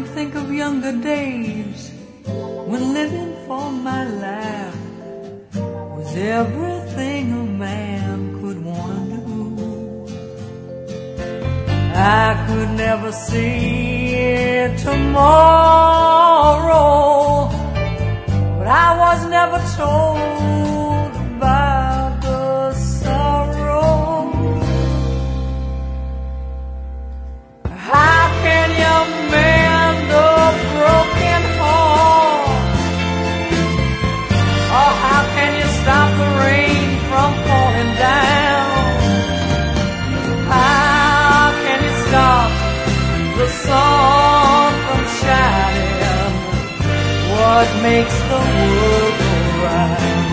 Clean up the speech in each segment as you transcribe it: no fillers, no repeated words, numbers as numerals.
can think of younger days when living for my life was everything a man could want to do. I could never see tomorrow, but I was never told about the sorrow. How can you mend a broken heart? Or how can you stop the rain from falling down? How can you stop the sun from shining? What makes the world go round?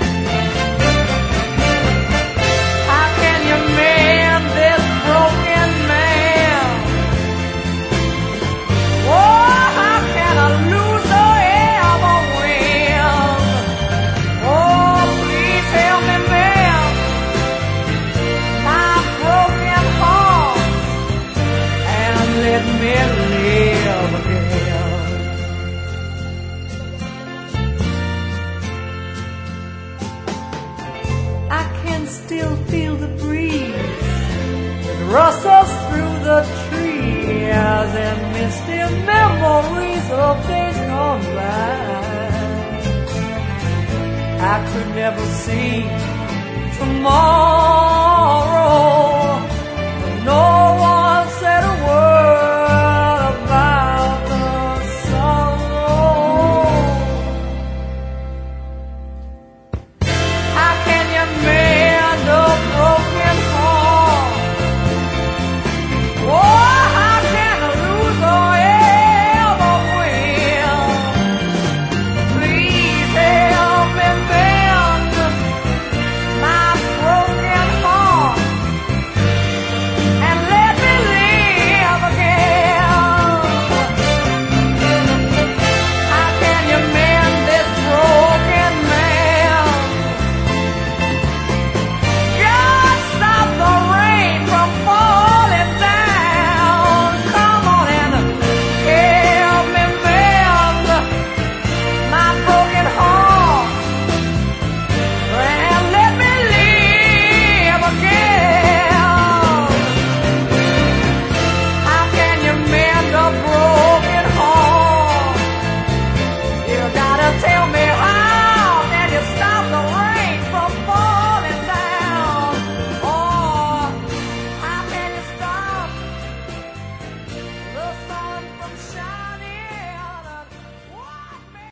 How can you mend this broken man? Oh, how can a loser ever win? Oh, please help me mend my broken heart and let me live again. I can still feel the breeze that rustles through the trees and misty memories of days gone by. I could never see tomorrow,